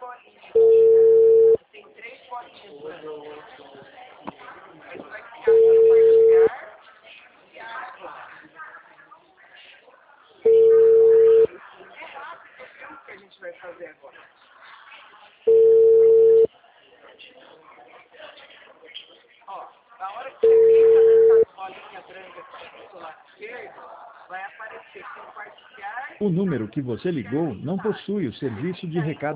O número que você ligou não possui o serviço de recado.